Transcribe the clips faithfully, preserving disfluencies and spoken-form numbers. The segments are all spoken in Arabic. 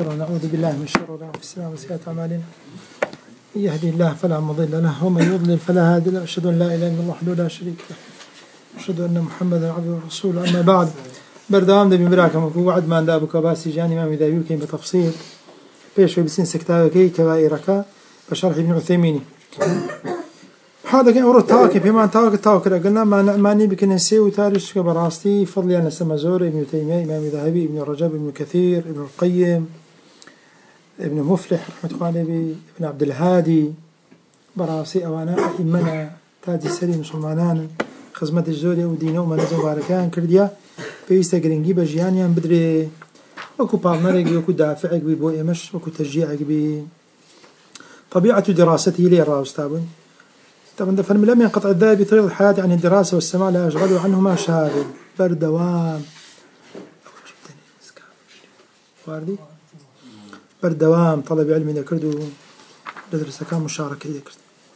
ونعوذ بالله من شرور أنفسنا وسيئات أعمالنا. من يهدي الله فلا مضل له ومن يضلل فلا هادي له. أشهد أن لا إله إلا الله وحده لا شريك له. أشهد أن محمدا عبده ورسوله. أما بعد، بردوام دبي براكم وعد ما ندابك باسي جاني ما مذايو كين بتفصيل بيش وبسين سكتاوكي كبائرك بشرح ابن عثيمين. هذا كان أورد تاوكي بما تاوك تاوك قلنا ما ماني بكنسي وتاريخ براستي فضلي أنا سمزور ابن تيمية إمام ذهبي ابن رجب ابن كثير ابن القيم ابن مفلح رحمة الله عليه ابن عبد الهادي براسي أوانا إمنا تاج السري مسلمانان خزمة الزوري ودينه وما نزل باركان كرديا بيستا جرينجي بجيانيان بدري وكو بارنرق وكو دافعك بي بوئي مش وكو تشجيعك بي طبيعة دراسته لي الراوستابون. طبعا ده فلم لم ينقطع الذهبي طريق الحياة عن الدراسة والسماع لا يشغله عنهما شاغل بردوام واردي بردوام طلب علم ذكرته لدرس كان مشاركة ذكرت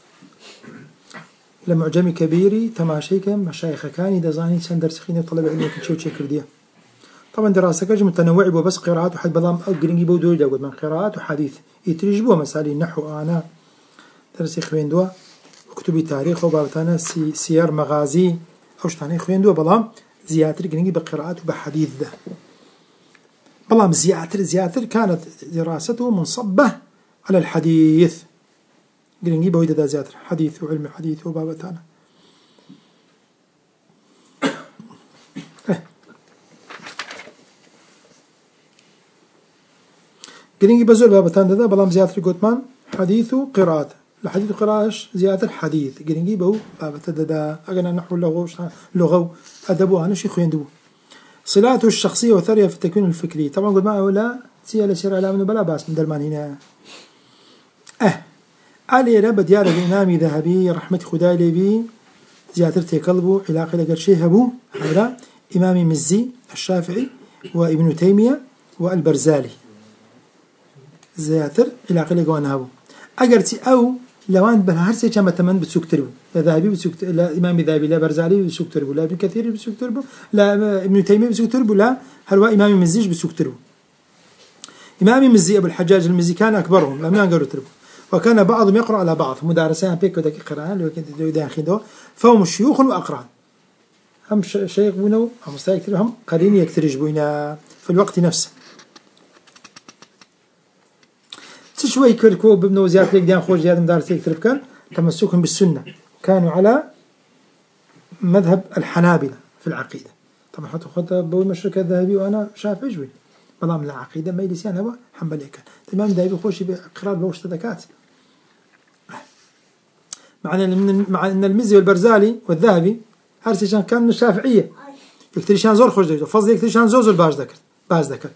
لمعجمي كبيري تماشيك مشايخ كان دزاني سندرس خيني طلب علم كل شيء كرديه. طبعا دراسة كج متنوع وبس قراءات وحد بضام أو جرينجي بودول جود من قراءات وحديث يترجبوا مسائل النحو أنا درس خوين دوا كتب تاريخ وبارتانا سي سير مغازي أوش تاني خوين دوا بضام زياتر جرينجي بقراءات وبحديث ده بضام زياتر زياتر كانت دراسته منصبة على الحديث جرينجي بويدا دا زياتر حديث وعلم الحديث وبابتانا جرينجي بزول بابتان ده بلام زيادة قطمان حديث وقراءة الحديث وقراءة زيادة حديث جرينجي بو بابتان ده أجنا نحو اللغو لغو أدبو هنشي خويندو صلاته الشخصية وثرية في التكوين الفكري. طبعا قلت ما أولا سيالة سير على منه بلا باس من درمان هنا أه علي رب ديار الإمام ذهبي رحمة خداي لبي زيادة تقلبه علاقة لقر شيء هبو هذا إمام مزي الشافعي وابن تيمية والبرزالي زياتر إلى قلة جوان هابو أجرتي أو لوان بهرسي كم تمن بتسكتربو لا ذهبي بتسكت لا إمام ذهبي لا برزالي بتسكتربو لا ابن كثير بتسكتربو لا ابن تيمية بتسكتربو لا هلوا إمام مزيج بتسكتربو. إمام مزي أبو الحجاج المزي كان أكبرهم لم ينقروا تربو وكان بعضهم يقرأ على بعض مدارسين بيك ودك قراءة لو كنت داخله فهم شيوخ وأقران هم شيخ بنو هم مستيكتر هم قرين يكترج بينا في الوقت نفسه. شوي كركوب بابن زيادة لك ديان خوش زيادة مدارسة يكترب كان تمسكهم بالسنة كانوا على مذهب الحنابلة في العقيدة. طبعا حتى خطة بوي مشركة الذهبي وأنا شافعي جوي بضام العقيدة ما يلسيان هو حنبلي كان تمام ذهبي خوش بإقرار بوش تذكات مع أن مع أن المزي والبرزالي والذهبي هرسيشان كان من الشافعية يكتريشان زور خوش ديجو فضل يكتريشان زوز الباز ذكر باز ذكر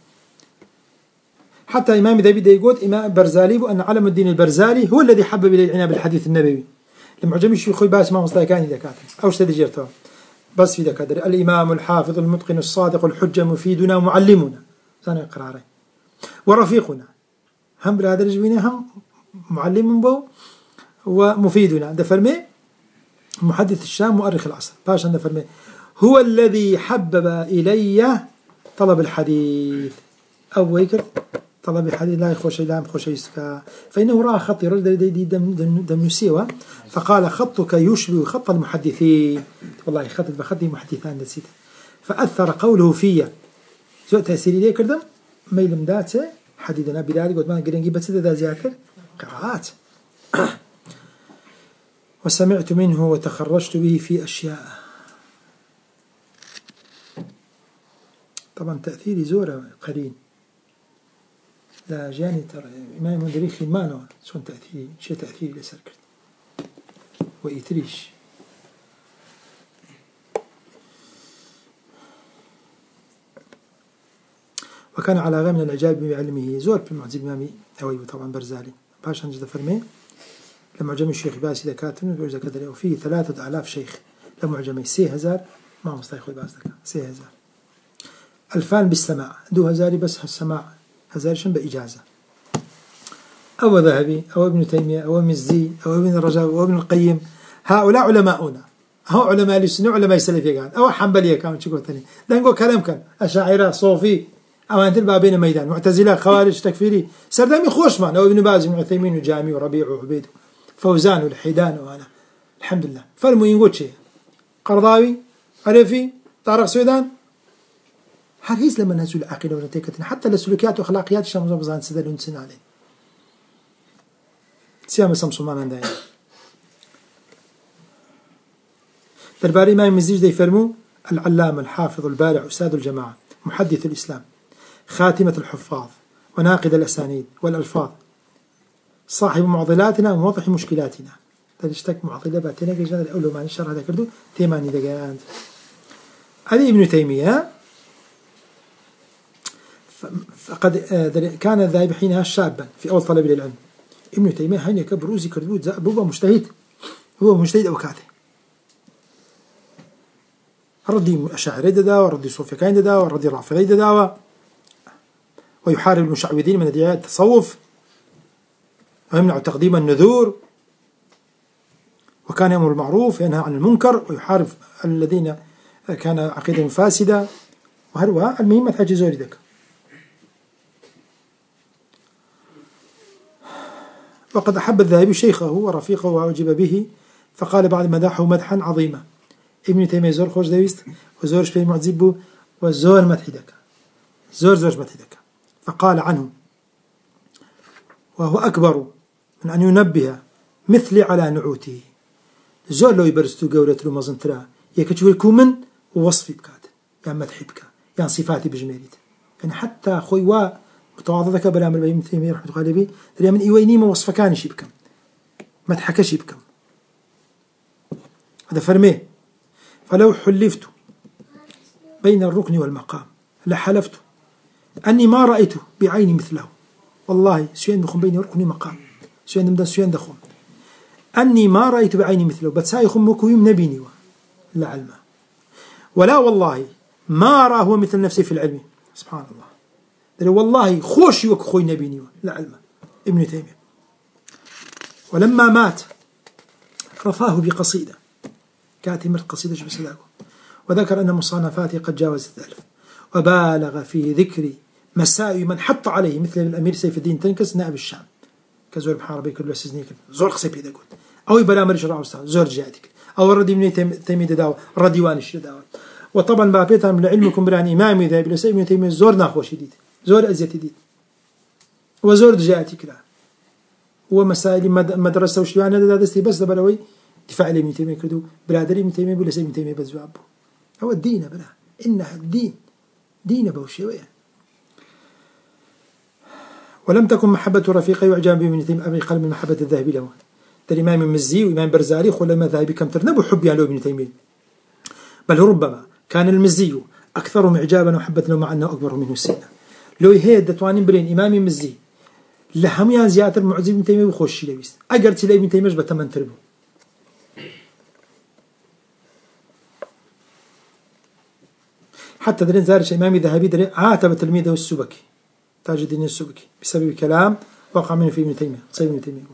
حتى إمام ذهبي يقول إمام برزالي وأن علم الدين البرزالي هو الذي حبب إلى العناية بالحديث النبوي. لما عجبني شو خوي باس ما مستيقاني ذكاته أو شتى جيرته بس في ذكاته الإمام الحافظ المتقن الصادق الحجة مفيدنا ومعلمنا ثاني قراره ورفيقنا هم بهذا الجوين هم معلم بو ومفيدنا ده فرمي محدث الشام مؤرخ العصر باش ده فرمي هو الذي حبب إلي طلب الحديث أو ويكر طلب الحديث لا يخوش لا يخوش يسكا فإنه رأى خطي رجل دي دم دم دم يسيوا فقال خطك يشبه خط المحدثين والله خطت بخطي محدثان نسيت فأثر قوله فيا زو تأثيري ليه كردم ميلم داته حديدنا بداري قلت ما قرنجي بس ده زيادة قراءات وسمعت منه وتخرجت به في أشياء. طبعا تأثيري زورة قرين لا جاني ترى إمام مدريخي ما نوع شون تأثيري شيء تأثيري لسركت وإتريش وكان على غير من الإعجاب بعلمه زور في المعجم إمامي أوي طبعا برزالي باش نجد فرمي لما عجم الشيخ باسي ذكاتن وإذا كدر وفيه ثلاثة آلاف شيخ لما عجمي سي هزار ما مستيخ باس ذكا سي هزار ألفان بالسماع دو هزاري بس السماع هزارشن بإجازة أو ذهبي أو ابن تيمية أو مزي أو ابن الرجب أو ابن القيم هؤلاء علماؤنا هو علماء السنة علماء السلفية كان أو حنبلية كان شكو ثاني ده نقول كلام كان أشاعرة صوفي أوان تلبا بين ميدان معتزلة خوارج تكفيري سردامي خوش معنا وابن باز بن عثيمين وجامي وربيع وعبيد فوزان والحيدان وأنا الحمد لله فالمو ينقول شيء قرضاوي عرفي طارق سويدان هل هيز لما نزول العقيدة ونتيكتنا حتى السلوكيات وأخلاقيات الشام وزبزان سدل ونسن عليه سيام سمسومان عندنا درباري إمام مزيج دي فرمو العلامة الحافظ البارع أستاذ الجماعة محدث الإسلام خاتمة الحفاظ وناقد الأسانيد والألفاظ صاحب معضلاتنا وموضح مشكلاتنا تشتك معضلة باتنا كجنا الأول ما نشر هذا كردو ثمانية دقائق هذه ابن تيمية فقد كان الذاهب حينها شابا في أول طلب للعلم ابن تيمية هني كبروزي كردو هو مجتهد هو مجتهد أو كاذب ردي أشاعرة داوى ردي صوفيين داوى ردي رافضي داوى ويحارب المشعوذين من ادعياء التصوف ويمنع تقديم النذور وكان يأمر بالمعروف وينهى عن المنكر ويحارب الذين كان عقيدة فاسدة وهروها المهم حاجة زوري ذاك وقد أحب الذهبي شيخه ورفيقه وأعجب به فقال بعد مدحه مدحا عظيما ابن تيمية زور خوش دويست وزور شبه معذبه وزور مدحدك زور زور مدحدك فقال عنه وهو أكبر من أن ينبه مثلي على نعوته زور لو يبرزتو قولة المزنترا يكتشوي كومن ووصفي بكات يعني مدحي بك يعني صفاتي بجميلت يعني حتى خوي وا متواضعك بلا من ابن تيمية رحمة الله عليه دري من إيويني ما وصفكاني شي بكم مدحكش بكم هذا فرميه فلو حلفت بين الركن والمقام لحلفت أني ما رأيته بعيني مثله والله سيان دخم بين ركن ومقام سيان دمدا سيان دخم أني ما رأيت بعيني مثله بتساي خمك ويم نبيني لا علم ولا والله ما رأى هو مثل نفسي في العلم سبحان الله دري والله خوش يوك خوي نبيني لا علم ابن تيمية ولما مات رفاه بقصيدة كاتمة قصيدة بسلاكه وذكر أن مصانفاته قد جاوزت الألف وبالغ في ذكر مساوي من حط عليه مثل الأمير سيف الدين تنكس نائب الشام كزور بحاربي كل سزنيك زور قصيب هذا قلت أو يبلا مرج رأوستان زور جاتك أو الردي من تيمية داوى رديوان الشداوى وطبعا بابيتها من علمكم بران إمامي ذا بلا سيف تيمية زور ناخوش شديد زور أزيت جديد وزور جاتك لا ومسائل مدرسة وشيوان هذا دستي بس دبلوي دفاع لي من تيمية كردو برادري من تيمية بلا سيف من تيمية بزوابه هو الدين بلا إنها الدين دين بوشوية ولم تكن محبة رفيقي وإعجاب بابن تيمية أبي قلب من محبة الذهبي له الإمام المزي وإمام برزالي خل ما ذهبي كم ترنب حب يعني ابن تيمية بل ربما كان المزي أكثرهم إعجابا وحبة له مع أنه أكبر منه سنا لو هي دتوانين برين إمام المزي لهم يان زيادة المعزي ابن تيمية وخش ليست أجرت لي ابن تيمية بتمن تربو حتى درين زارش إمام الذهبي درين عاتب تلميذه السبكي تاج الدين السبكي بسبب كلام وقع منه في ابن تيمية صيب ابن تيمية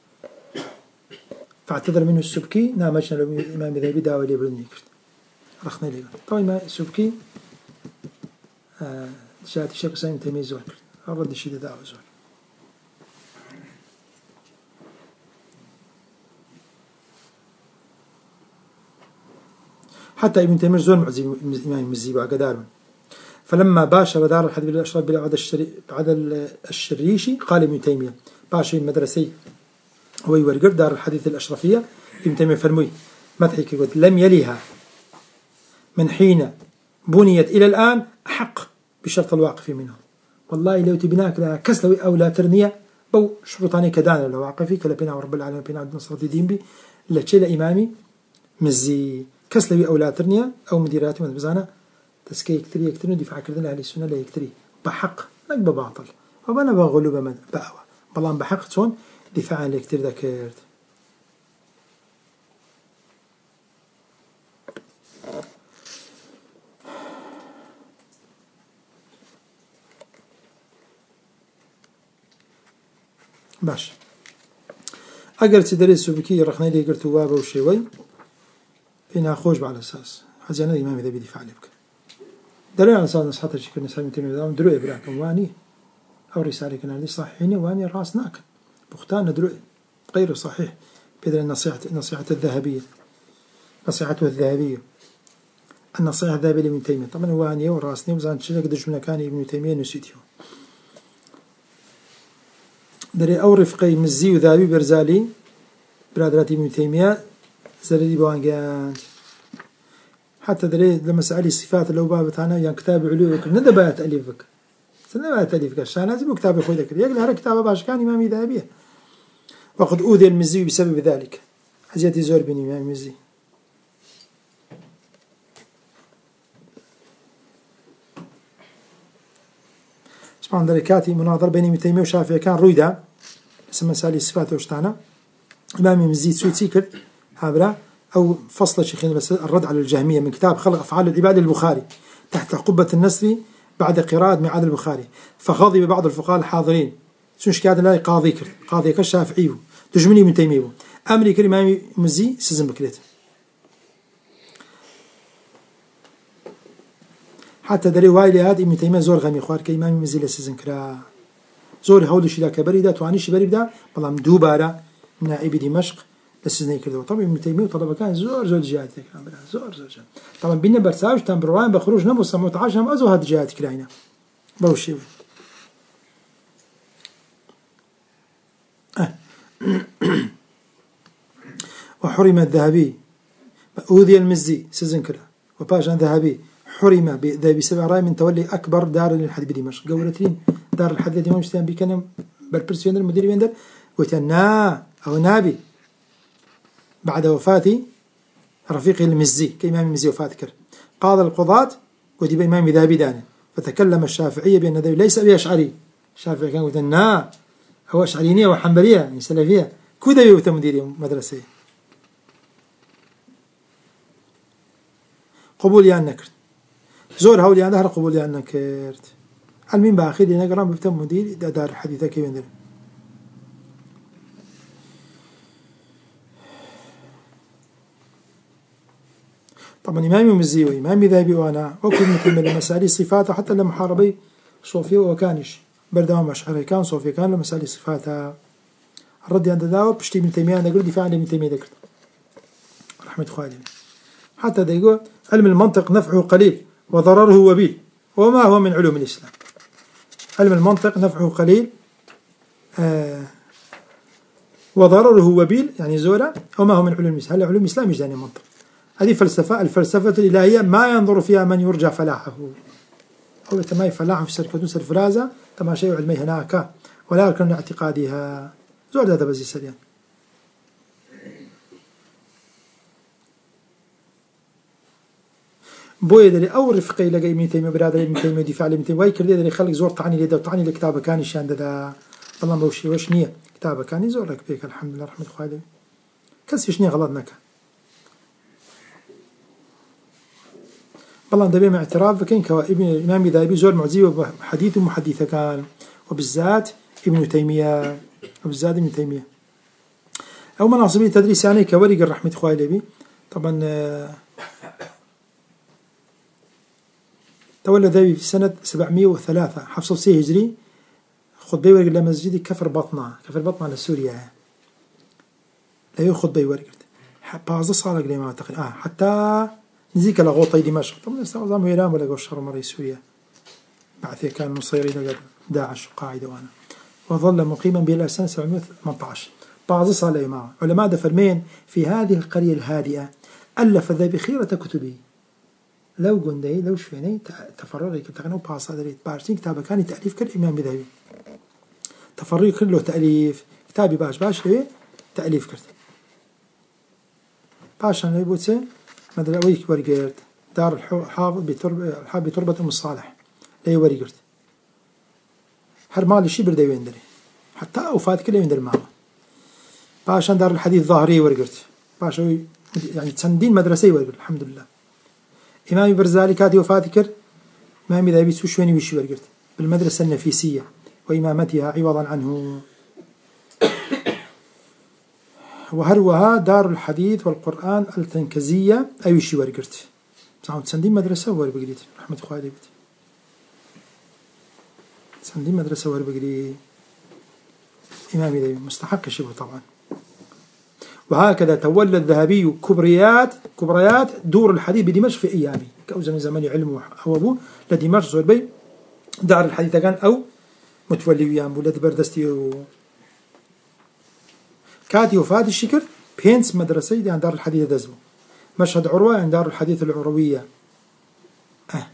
فاعتذر منه السبكي نامشنا له الإمام الذهبي داوى لي برني كرت رخنا لي طبعا ما السبكي جاءت الشيخ سامي تيمية زول الرد الشيء داوى زول حتى ابن تيمية زول معزي الإمام المزي وقدار فلما باشر دار الحديث بالأشراف بالعدد الشري بعد الشريشي قال ابن تيمية باشر المدرسي هو يورقر دار الحديث الأشرفية ابن تيمية فرموي مدحك يقول لم يليها من حين بنيت إلى الآن أحق بشرط الواقف منه والله لو تبناك لها كسلوي أو لا ترنية بو شروطاني كدانا لو واقفي كلا بنا ورب العالمين بنا عبد نصر الدين بي لتشيل إمامي مزي كسلوي أو لا ترنية أو مديراتي من بزانا تسكي يكتري يكتري دفاع كردنا أهل السنة لا يكتري بحق ما بباطل وبنا بغلو بمن بأوى بلان بحق تون دفاعا ليكتري ذكرت باش أقل تدريس سبكي رخنا لي قلت وابا وشيوي إنها خوش على أساس حزينا الإمام إذا بدفاع لك دري على أساس نصحته شكل نسأل متين ودام دروي براكم واني أو رسالة كنا لي صحيحين واني راس ناكل بختان دروي غير صحيح بدل النصيحة النصيحة الذهبية نصيحته الذهبية النصيحة الذهبية لابن تيمية طبعا واني وراسني وزان شلك دش من كان ابن تيمية نسيته دري أو رفقي مزي وذهبي برزالي برادرات ابن تيمية زردي بوانجان حتى دري لما سألي الصفات لو بابت أنا يعني كتاب علوك ندبا تأليفك سندبا تأليفك عشان لازم كتاب أخوي ذكر يقول هذا كتاب باش كان إمامي ذهبية وقد أوذي المزي بسبب ذلك حزيتي زور بن إمام المزي سبحان دركاتي مناظر بين ابن تيمية وشافعي كان رويدا اسمه سألي الصفات وشتانا إمام المزي سويتي كرت هابرا أو فصل شيخين بس الرد على الجهمية من كتاب خلق أفعال العباد البخاري تحت قبة النسر بعد قراءة معاد البخاري فغضب بعض الفقهاء الحاضرين سنش كاد لا قاضي كر قاضي كالشافعي تجمني من تيمية أمري كريم مزي سزم بكريت حتى دري وايلي هذا ابن تيمية زور غمي خوار كإمام مزي لسزن كرا زور هولو شلا كبري دا تواني شبري بدا والله مدوبارا نائب دمشق لسزني كردو طبعا ابن تيمية وطلبه كان زور زور جهات كلام زور زور جهات طبعا بينا برساوش تام بروان بخروج نبو سموت عشرة هم أزو هاد جهات كلاينا بوشي أه. وحرم الذهبي أوذي المزي سزن كرا وباشان ذهبي حرم بسبع رأي من تولي أكبر دار للحديث بدمشق قولتين دار الحديث دمشق بكلم بالبرسيون المدير بيندر قلت نا أو نابي بعد وفاة رفيقه المزي كإمام المزي وفاة كر قاضى القضاة ودي بإمام ذهبي دانه فتكلم الشافعية بأن ذهبي ليس بأشعري الشافعي كان قلت نا أو أشعرينية وحنبلية يعني سلفية كذا يوتى مديري مدرسة قبول يعني نكرت زور هولي عندها قبول يعني نكرت علمين بآخر دي نقرأ بفتم مدير دار الحديثة كيف يندر طبعا إمامي مزي وإمامي ذهبي وأنا وكل مثل من المسالي صفاته حتى لما حاربي صوفيا وكانش بردوام أشعري كان صوفيا كان لمسالي صفاتها الرد عند ذاو بشتي من تيمية نقول دفاع عن ابن تيمية ذكرت رحمة خالد حتى ده يقول علم المنطق نفعه قليل وضرره وبيل وما هو من علوم الإسلام علم المنطق نفعه قليل آه وضرره وبيل يعني زورة وما هو من علوم الإسلام هل علوم الإسلام مش يعني منطق هذه فلسفة الفلسفة الإلهية ما ينظر فيها من يرجع فلاحه أو تماي فلاحه في شركة نسر فرازة تما شيء علمي هناك ولا يمكن اعتقادها زور هذا بزي سريان بوي دري أو رفقي لقى ابن تيمية برادر ابن تيمية دفاع ابن تيمية ويكر دري خلق زور طعني لده وطعني لكتابه كان يشان ده والله موشي وش نية كتابه كان يزور لك بيك الحمد لله رحمة خالد كسي شنية غلطناك والله ده بيم اعتراف فكين كوا ابن الإمام ذهبي زور معزي وحديث ومحدثة كان وبالذات ابن تيمية وبالذات ابن تيمية أو مناصبي تدريس يعني كورق الرحمة خالد طبعا تولى ذهبي في سنة سبعمائة وثلاثة حفصة سي هجري خطبي ورق لمسجد كفر بطنة كفر بطنة لسوريا لا يخطب بي ورق بعض صار قليل ما أعتقد آه حتى نزيك لغوطي دمشق طبعا استعظام إيران ولا قوشر مري سوريا بعثه كان مصيرين داعش قاعدة وانا وظل مقيما بلا سنة سبعمائة وثمانية عشر بعض صار يا معه علماء دفرمين في هذه القرية الهادئة ألف ذا خيرة كتبه لو قندي لو شفيني تفرغي كتغنو باسا دريت بارسين كتابه كان تأليف كالإمام ذهبي تفرغي كله تأليف كتابي باش باش ليه تأليف كرت باشا اللي بوتسي مدري أويك ورقرت دار الحافظ بتربة بتربة أم الصالح ليه ورقرت هرمال الشي برده يندري حتى أوفات كله يندر معه باشا دار الحديث ظاهري ورقرت باشا يعني تسندين مدرسي ورقرت الحمد لله إمام برزالي كاتي وفاتكر إمام ذهبي سوشواني وشي ورقرت بالمدرسة النفيسية وإمامتها عوضا عنه وهروها دار الحديث والقرآن التنكزية أي وشي ورقرت سندي مدرسة وربقريت رحمة خوالي بتي سندي مدرسة وربقري إمامي ذي مستحق شبه طبعا. وهكذا تولى الذهبي كبريات كبريات دور الحديث بدمشق في أيامه كأوزن من زمان علم أو أبوه لدمشق زوربي دار الحديث كان أو متولي ويام ولد بردستي و... كاتي وفات الشكر بينس مدرسة عند دار الحديث دزبو مشهد عروة عند دار الحديث العروية أه.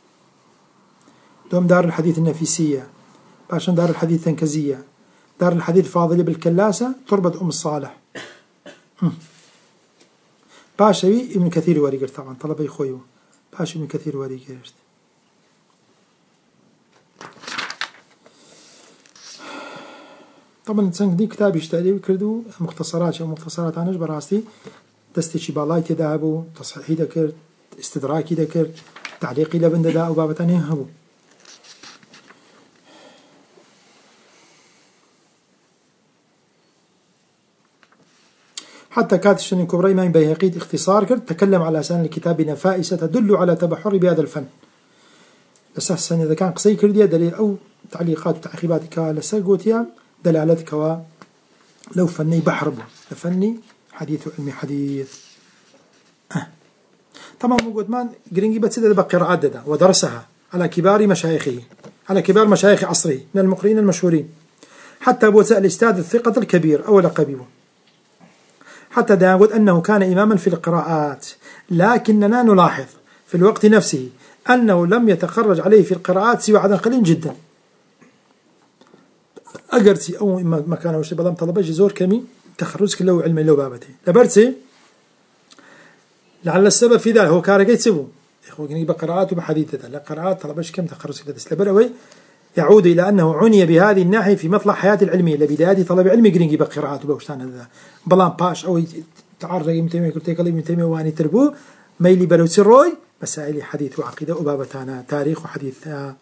دوم دار الحديث النفيسية باشن دار الحديث التنكزية دار الحديث فاضلة بالكلاسة تربة أم الصالح باشوي ابن كثير وريقر طبعا طلبي خويو باش ابن كثير وريقر طبعا تسنقدي كتاب يشتغلي وكردو مختصرات أو مختصرات عنش براستي دستي شي بالاي تدابو تصحيحي ذكر استدراكي ذكر تعليقي لبند دا أو بابتاني هبو. حتى كانت السنن الكبرى إمام بيهقي اختصار كرد تكلم على أسان الكتاب نفائس تدل على تبحر بهذا الفن لسه إذا كان قصي كردية دليل أو تعليقات وتعقيباتك لسه قوتيا دلالتك و لو فني بحر لفني حديث علمي حديث أه. طبعا موجود مان جرينجي بتسدد بقراءات ده ودرسها على كبار مشايخه على كبار مشايخ عصره من المقرئين المشهورين حتى أبو سأل الأستاذ الثقة الكبير أو لقبيه حتى داود أنه كان إماما في القراءات لكننا نلاحظ في الوقت نفسه أنه لم يتخرج عليه في القراءات سوى عدد قليل جدا أجرتي أو ما كان وش بدم طلبة جزور كمي تخرج كله علم له بابته لبرتي لعل السبب في ذلك هو كارجيت سبو إخواني بقراءات وبحديثة لا قراءات طلبة كم تخرج كده لبروي يعود إلى أنه عني بهذه الناحية في مطلع حياة العلمية لبداية طلب علمي جرينجي بقراءات وبوشتان هذا بلان باش أو تعرض ابن تيمية كرتي كلام ابن تيمية واني تربو ميلي بلوتي روي مسائل حديث وعقيدة وبابتانا تاريخ وحديث آه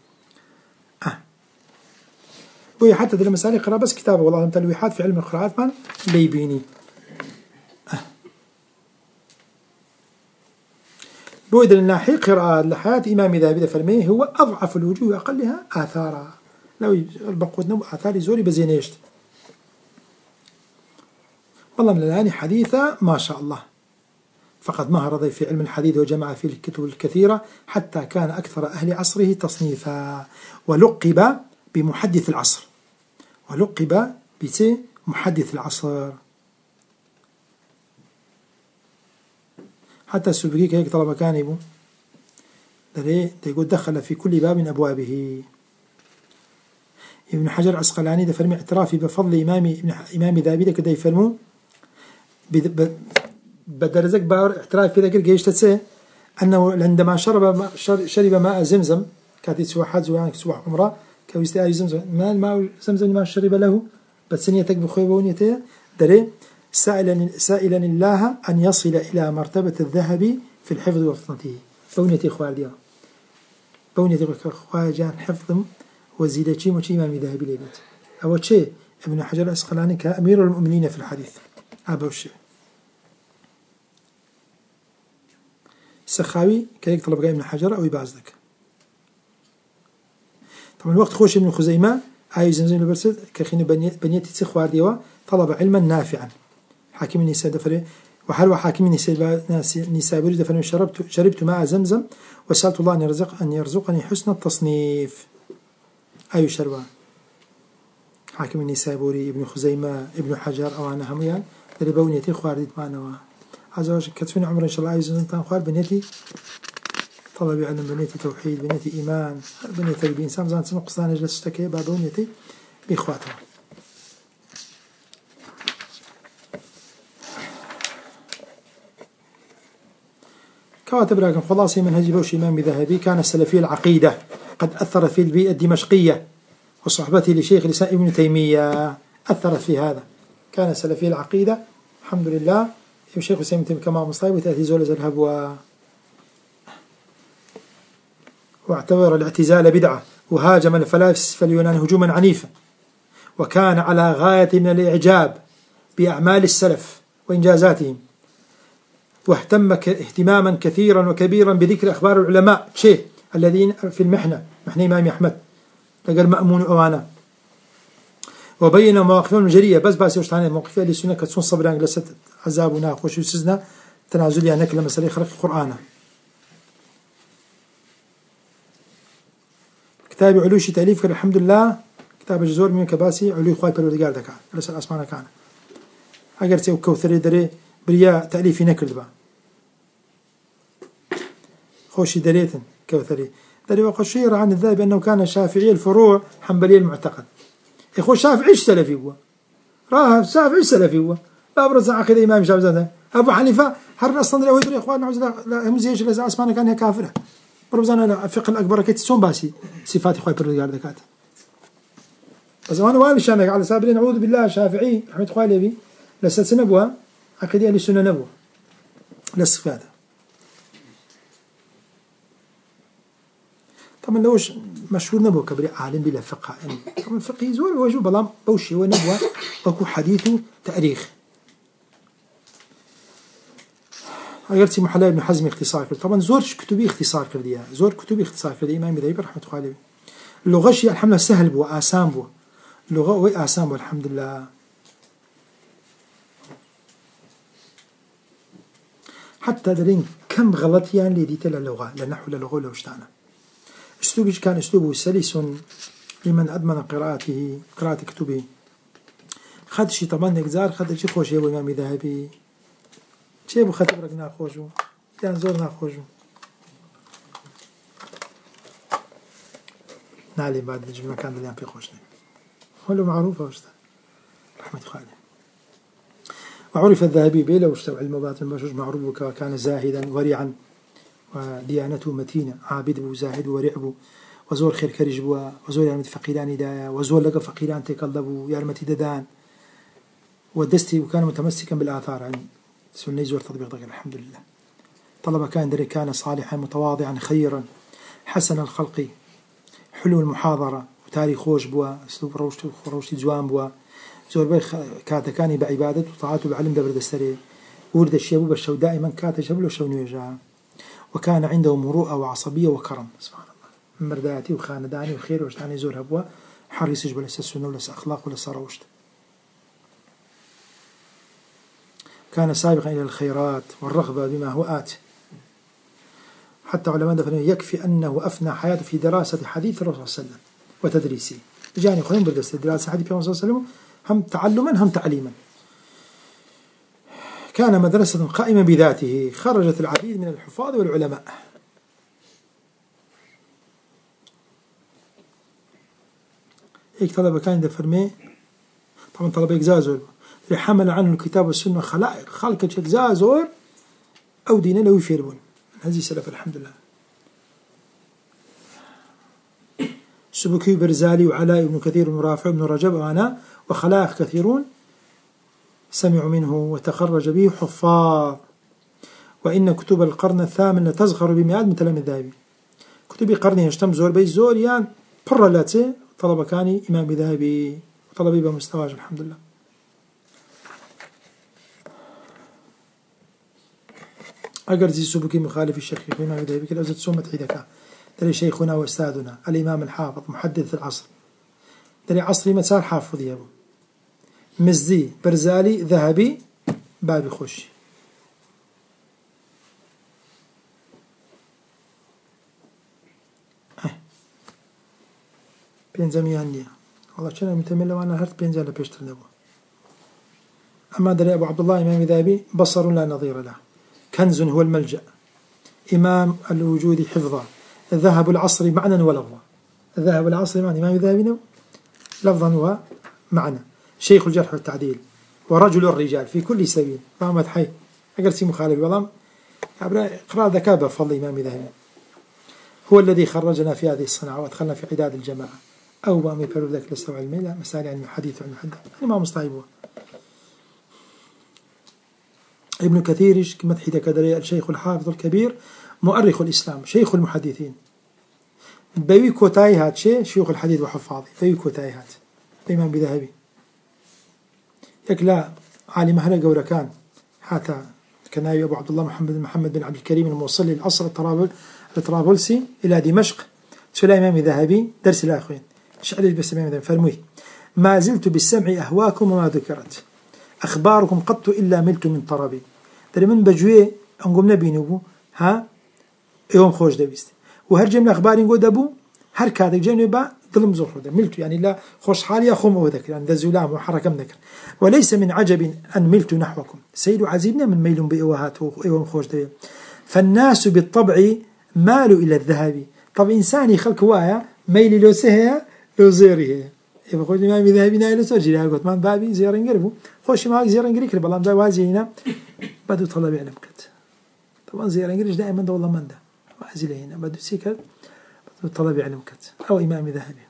بوي حتى ذي المسائل قراءة بس كتابه والله تلويحات في علم القراءات من بيبيني آه. بوي ذي الناحية قراءة لحياة إمام ذهبي فرميه هو أضعف الوجوه وأقلها آثارا لو البقود نو آثار زوري بزينيشت والله من الآن حديثة ما شاء الله فقد مهر في علم الحديث وجمع فيه الكتب الكثيرة حتى كان أكثر أهل عصره تصنيفا ولقب بمحدث العصر ولقب بمحدث العصر حتى السبكي هيك طلب كان يبو ده يقول دخل في كل باب من أبوابه. ابن حجر العسقلاني ده فرمي اعترافي بفضل إمام إمام ذهبي ده كده يفرمو بدرزك باور اعتراف في ذكر جيش تسي أنه عندما شرب شرب ماء زمزم كاتي سوى حج ويعني سوى عمره كويستاء زمزم ما الماء زمزم ما شرب له بس نيتك بخيبونيته دري سائلا سائلا الله أن يصل إلى مرتبة الذهب في الحفظ وفطنته بونيتي خوارديا بونيتي خواجان حفظ وزيدتي مش إمام ذهبي ليبت أول شيء ابن حجر العسقلاني كأمير المؤمنين في الحديث أبو الشيء سخاوي كيك طلب ابن حجر أو يبازدك طبعا الوقت خوش ابن خزيمة آي زمزم البرسد كخين بنيتي تسخوار ديوا طلب علما نافعا حاكم النساء دفره وحلوى حاكم النساء نساء بريد دفره شربت شربت ماء زمزم وسألت الله أن يرزق أن يرزقني حسن التصنيف أي شربان حاكم النساء بوري ابن خزيمة ابن حجر أو أنا هميان اللي بونيتي خوارديت معنا هذا وش كتفين عمر إن شاء الله عايز نتان خوار بنيتي طلب علم بنيتي توحيد بنيتي إيمان بنيتي بإنسان زان سنقصان جلس تكي بعد بنيتي بإخواتها. كاتب راكم خلاصي منهج بوش إمام ذهبي كان السلفي العقيدة قد أثر في البيئة الدمشقية وصحبته لشيخ الإسلام ابن تيمية أثرت في هذا كان سلفي العقيدة الحمد لله الشيخ الإسلام ابن تيمية كما مصايب وتأتي زول الذهب و واعتبر الاعتزال بدعة وهاجم الفلاسفة اليونان هجوما عنيفا وكان على غاية من الإعجاب بأعمال السلف وإنجازاتهم واهتم اهتماما كثيرا وكبيرا بذكر أخبار العلماء شيء الذين في المحنة محنة إمام أحمد لقال مأمون أوانا، وبين مواقفهم الجريئة بس بس يشتغل موقف اللي سنة كتصون صبران جلست عذابنا خوش وسزنا تنازل يعني كلام مسألة خلق القرآن. كتاب علوشي تأليف الحمد لله كتاب جزور من كباسي علوي خواي بالودقار دكان لسه الأسمانة كان أجر تيو كوثري دري بريا تأليفي نكرد با خوشي دريتن كوثري دري وقشير عن الذهبي أنه كان شافعي الفروع حنبلي المعتقد. إخو شافعي إيش سلفي هو راه شافعي إيش سلفي هو بابرز عقيدة إمام شافعي. أبو حنيفة هرب أصلا لو يدري إخوان نعوذ لا هم زيش لازم أسمانه كان هي كافرة بربزانا لا الفقه الأكبر كيت سون باسي صفات إخوان بالرجال ذكات بس أنا وين شانك على سابرين نعوذ بالله شافعي أحمد خوالبي لسه نبوة عقيدة اللي سنة نبوة للصفات. طبعا لوش مشهور نبوة كبري عالم بلا فقه يعني طبعا الفقه يزور وجو بلام بوشي ونبوة بكو حديثه تاريخ. أجرتي محلى ابن حزم اختصار كرد طبعا زور كتبي اختصار كرديها زور كتبي اختصار كرديها إمام ذهبي رحمة الله عليه. اللغة شيء الحمد لله سهل بوا آسام بوا اللغة وآسام بوا الحمد لله. حتى درين كم غلط يعني اللي ديت اللغة لنحو اللغة ولا وشتانا أسلوبه كان أسلوبه سلس لمن أدمن قراءته قراءة كتبه خد شيء طبعا نجزار خد شيء خوش يا إمام ذهبي شيء بو خطبرك ناخوجو يعني زور ناخوجو نعلم بعد نجي مكان اللي عم في خوشنا هو معروفة وشتا رحمة خالد. وعرف الذهبي بيلا واشتوى علم باطن بشوش معروف وكان زاهدا ورعا وديانته متينة عابد وزاهد ورعب وزور خير كرج وزور يارمتي فقيران دايا وزور لقى فقيران تقلبوا يارمتي ددان ودستي وكان متمسكا بالآثار عن سنة زور تطبيق ذلك الحمد لله. طلب كان دري كان صالحا متواضعا خيرا حسن الخلق حلو المحاضرة وتاريخ خوش بوا اسلوب روشتي وروشتي جوان بوا زور بي كاتكاني بعبادة وطاعته بعلم دبر دستري ورد الشيبو بالشو دائما كات شبله شوني يجا وكان عنده مروءة وعصبية وكرم سبحان الله مرداتي وخانداني وخير وشتاني زور هبوا حريص جبل السنة ولس أخلاق ولس روشت. كان سابقا إلى الخيرات والرغبة بما هو آت حتى علماء دفنه يكفي أنه أفنى حياته في دراسة حديث الرسول صلى الله عليه وسلم وتدريسه جاني يقولون بدرس دراسة حديث الرسول صلى الله عليه وسلم هم تعلما هم تعليما. كان مدرسة قائمة بذاته خرجت العديد من الحفاظ والعلماء. هيك طلبة كان دفرمي طبعا طلبة إجزازور حمل عنه الكتاب والسنة خلائق خلق إجزازور أو دينا لو يفيرون هذه سلف الحمد لله. سبكي برزالي وعلاء بن كثير ورافع بن رجب وأنا وخلائق كثيرون سمعوا منه وتخرج به حفاظ. وإن كتب القرن الثامن لتزخر بمئات من تلاميذ الذهبي كتب قرنه يشتم زور بي زور يعني برلاتي طلب كاني إمام ذهبي وطلبي بمستواج الحمد لله. أجر زي سبكي مخالف الشيخ إمام ذهبي كلا زت سمة عيدك دري شيخنا وأستاذنا الإمام الحافظ محدث العصر دري عصري ما صار حافظ يا أبو مزدي برزالي ذهبي بابي خوش. بينزمي عندي والله شنو متمل لو أنا هرت بينزل بيشتري نبوه. أما دري أبو عبد الله إمام ذهبي بصر لا نظير له كنز هو الملجأ إمام الوجود حفظا ذهب العصر معنى ولفظا ذهب العصر معنى إمام ذهبي لفظا ومعنى شيخ الجرح والتعديل ورجل الرجال في كل سبيل فهمت حي أقرسي مخالف والله اقرأ ذكاء بفضل إمام ذهبي هو الذي خرجنا في هذه الصناعة وأدخلنا في عداد الجماعة أو بامي بلو ذاك لسوا علمي لا مسائل عن الحديث وعن الحديث يعني ما مصطعبه. ابن كثير مدحي كدري الشيخ الحافظ الكبير مؤرخ الإسلام شيخ المحدثين بيوي كوتاي هات شيء شيوخ الحديث وحفاظي بيوي كوتاي هات إمام بذهبي يكلا عالم هلا جورا كان حتى كناوي أبو عبد الله محمد محمد بن عبد الكريم الموصل للأصل الطرابلسي إلى دمشق. سئل الإمام الذهبي درس الأخوين شعر بس الإمام الذهبي فرموه: ما زلت بالسمع أهواكم وما ذكرت أخباركم قط إلا ملت من طربي. در من بجوي أنقم نبي نبو ها يوم خوش دبيست وهرجع من أخباري نقول دبو هر كاتك جاني با ظلم زخر ده ملت يعني لا خوش حالي أخوم وذكر يعني ذا زلام وحركة ذكر. وليس من عجب أن ملت نحوكم سيد عزيبنا من ميل بإوهات ويوم خوش ده. فالناس بالطبع مالوا إلى الذهب. طب إنساني خلق وايا ميلي لو سهيا لو زيري يبقى قلت الإمام الذهبي نايل سجل قلت من بابي زيرين قربوا خوش معك زيرين قريك رب الله مزاي وازي هنا بدو طلب علم كت. طبعا زيرين قريش دائما ده والله من ده وازي له هنا بدو سيكت بدو طلب علم كت أو إمام ذهبي.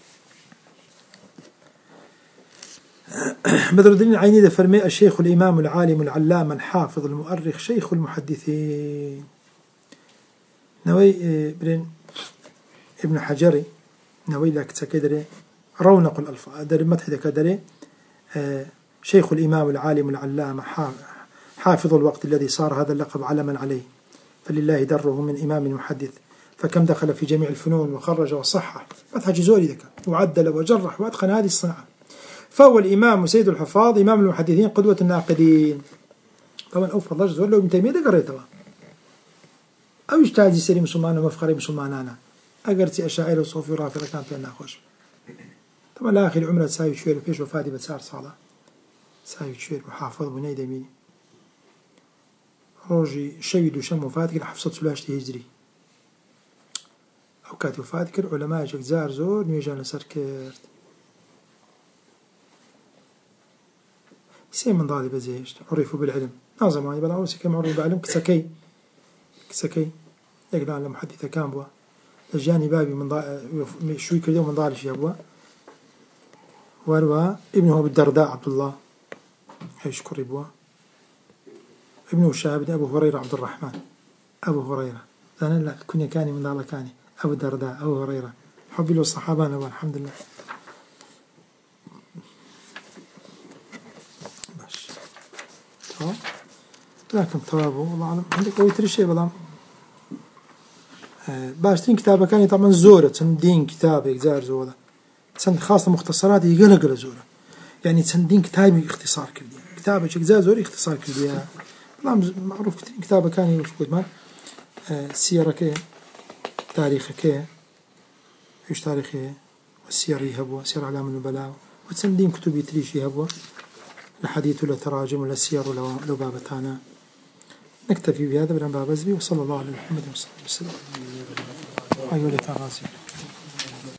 بدر الدين العيني ده فرمي: الشيخ الإمام العالم العلام الحافظ المؤرخ شيخ المحدثين. نوي برين ابن حجري نوي لك تكدري رونق الألفاظ در مدح كدري شيخ الإمام العالم العلام حافظ الوقت الذي صار هذا اللقب علما عليه، فلله دره من إمام محدث، فكم دخل في جميع الفنون وخرج وصحح مدح جزوري ذكر وعدل وجرح وأتقن هذه الصنعة. فهو الإمام سيد الحفاظ إمام المحدثين قدوة الناقدين. طبعا أوفر الله جزور لو ابن تيمية ده قريته أو يجتاز سري مسلمان ومفخري مسلمان أنا أقرتي أشاعر وصوفي ورافضة كانت في الناخوش. طبعا لا أخي العمرة تساوي شوير وفيش وفادي بتسار صالة تساوي شوير وحافظ بني دميني روجي شيد وشم وفاتك حفصة سلاشتي هجري أو كاتي وفاتك العلماء جزار زور نيجان سركرت يسير من ضالي بزيش عرفوا بالعلم نازم يعني بلا عروسي كم عرفوا بالعلم كسكي كسكي يقدر على محدثة كان بوا لجاني بابي من ضال شوي كل يوم من ضالي شيء بوا وروى ابنه أبو الدرداء عبد الله يشكر بوا ابنه شاب أبو هريرة عبد الرحمن أبو هريرة أنا لا كني كاني من ضال كاني أبو الدرداء أبو هريرة حبي له الصحابة أنا والحمد لله باش طب لكن طوابه والله أعلم عندك أو يتري شيء بلام باشتين كتابة كان طبعا زورة تندين كتابة زار زورة تسند خاصة مختصرات يقلق زورة يعني تسندين كتابي اختصار كردي كتابة أجزاء زورة اختصار كردي بلام معروف كتير كتابة كان يوجد ما سيرة كه تاريخ كه إيش تاريخه والسير يهبوا سير علام النبلاء وتسندين كتب يتريش يهبوا الحديث ولا تراجم ولا السير ولا لبابتانا. نكتفي بهذا بن بابزبي وصلى الله على محمد وصلى الله عليه وسلم. أيها الأخوة